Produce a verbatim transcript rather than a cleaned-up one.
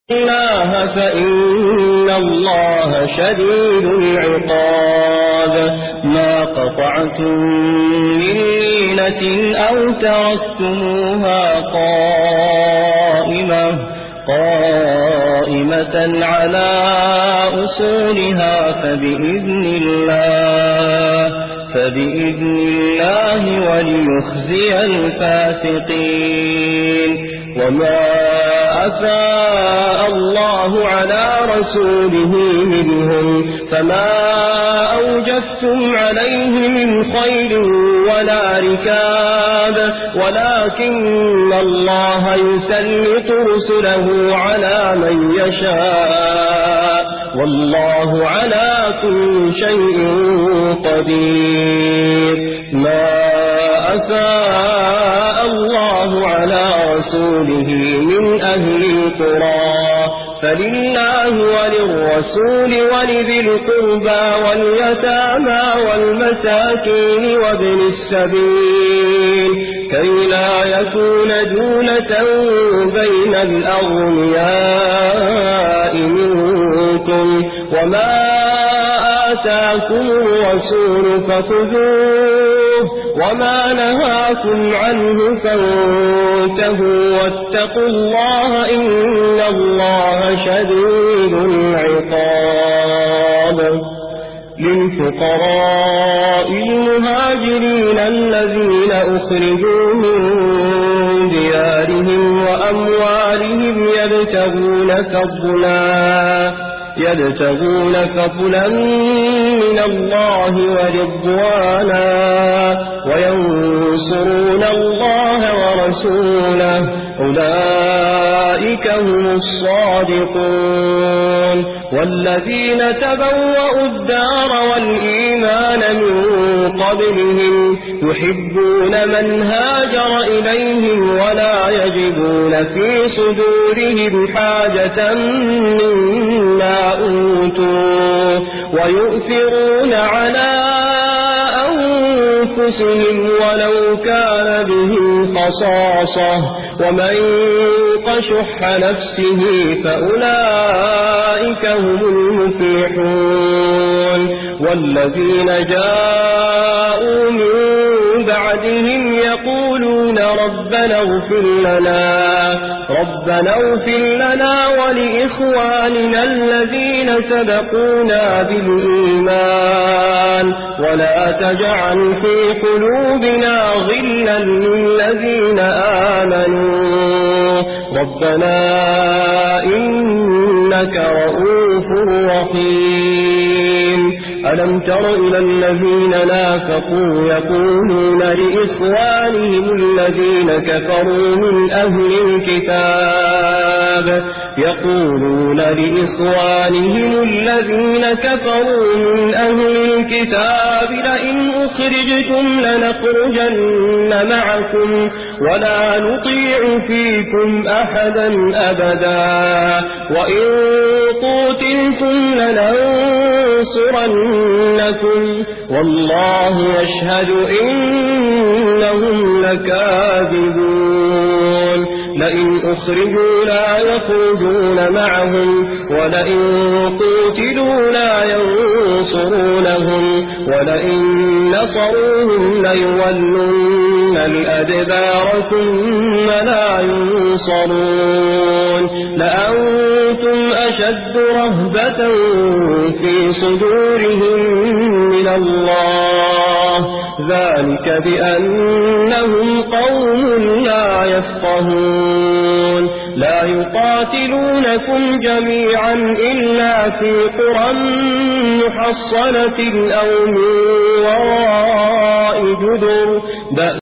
الله فإن الله شديد العقاب. ما قطعتم من لينة أو تركتموها قائمة قائمة على أصولها فبإذن الله فبإذن الله وليخزي الفاسقين. وما أفاء الله على رسوله منهم فما أوجفتم عليه من خيل ولا ركاب ولكن الله يسلط رسله على من يشاء والله على كل شيء قدير. ما أفاء الله على رسوله من أهل القرى فلله وللرسول ولذي القربى واليتامى والمساكين وابن السبيل كي لا يكون دولة بين الأغنياء منكم. وما آتاكم الرسول فخذوه وما نهاكم عنه فانتهوا واتقوا الله إن الله شديد العقاب. للفقراء المهاجرين الذين أخرجوا من ديارهم وأموالهم يبتغون فضلا يبتغون فضلا من الله ورضوانا وينصرون الله ورسوله أولئك هم الصادقون. والذين تبوأوا الدار والإيمان من قبلهم يحبون من هاجر إليهم ولا يجدون في صدورهم حاجة مما أوتوا ويؤثرون على أنفسهم ولو كان بهم خصاصة ومن يوق شح نفسه فأولئك هم المفلحون. والذين جاءوا من بعدهم يقولون ربنا اغفر لنا ربنا اغفر لنا ولإخواننا الذين سبقونا بالإيمان ولا تجعل في قلوبنا غلا للذين آمنوا ربنا إنك رؤوف رحيم. ألم تر إلى الذين نافقوا يقولون لإخوانهم الذين كفروا من أهل الكتاب يقولون لإخوانهم الذين كفروا من أهل الكتاب لئن أخرجتم لنخرجن معكم ولا نطيع فيكم أحدا أبدا وإن قوتلتم لننصرنكم والله يشهد إنهم لكاذبون. لئن أخرجوا لا يخرجون معهم ولئن قوتلوا لا ينصرونهم ولئن نصروهم ليولن الأدبار ثم لا ينصرون. لأنتم أشد رهبة في صدورهم من الله ذلك بأنهم قوم لا يفقهون. لا يقاتلونكم جميعا إلا في قرى محصنة أو من وراء جدر